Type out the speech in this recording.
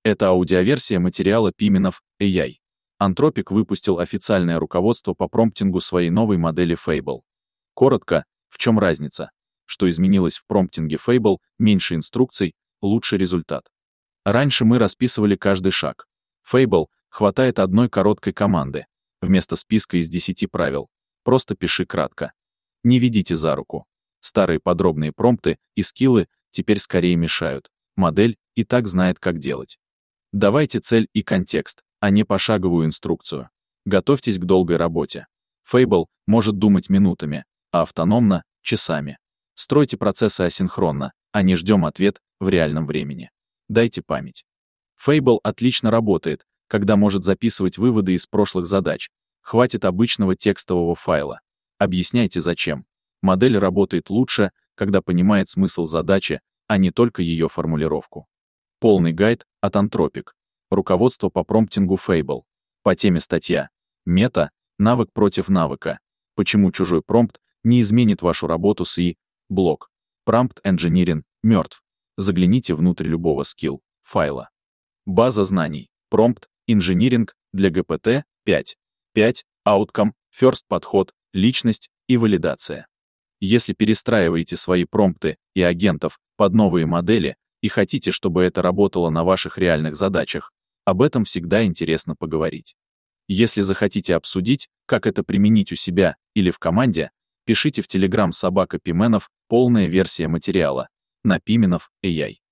Это аудиоверсия материала Pimenov AI. Anthropic выпустил официальное руководство по промптингу своей новой модели Fable. Коротко, в чем разница? Что изменилось в промптинге Fable? Меньше инструкций, лучший результат. Раньше мы расписывали каждый шаг. Fable хватает одной короткой команды. Вместо списка из 10 правил. Просто пиши кратко. Не ведите за руку. Старые подробные промпты и скиллы теперь скорее мешают. Модель и так знает, как делать. Давайте цель и контекст, а не пошаговую инструкцию. Готовьтесь к долгой работе. Fable может думать минутами, а автономно — часами. Стройте процессы асинхронно, а не ждем ответ в реальном времени. Дайте память. Fable отлично работает, когда может записывать выводы из прошлых задач. Хватит обычного текстового файла. Объясняйте зачем. Модель работает лучше, когда понимает смысл задачи, а не только ее формулировку. Полный гайд от Anthropic. Руководство по промптингу Fable. По теме статья. Мета. Навык против навыка. Почему чужой промпт не изменит вашу работу с ИИ. Блог. Prompt Engineering мертв. Загляните внутрь любого файла. База знаний. Prompt Engineering для GPT 5. 5. Outcome, First подход, личность и валидация. Если перестраиваете свои промпты и агентов под новые модели и хотите, чтобы это работало на ваших реальных задачах, об этом всегда интересно поговорить. Если захотите обсудить, как это применить у себя или в команде, пишите в Telegram @Pimenov, полная версия материала на Pimenov AI.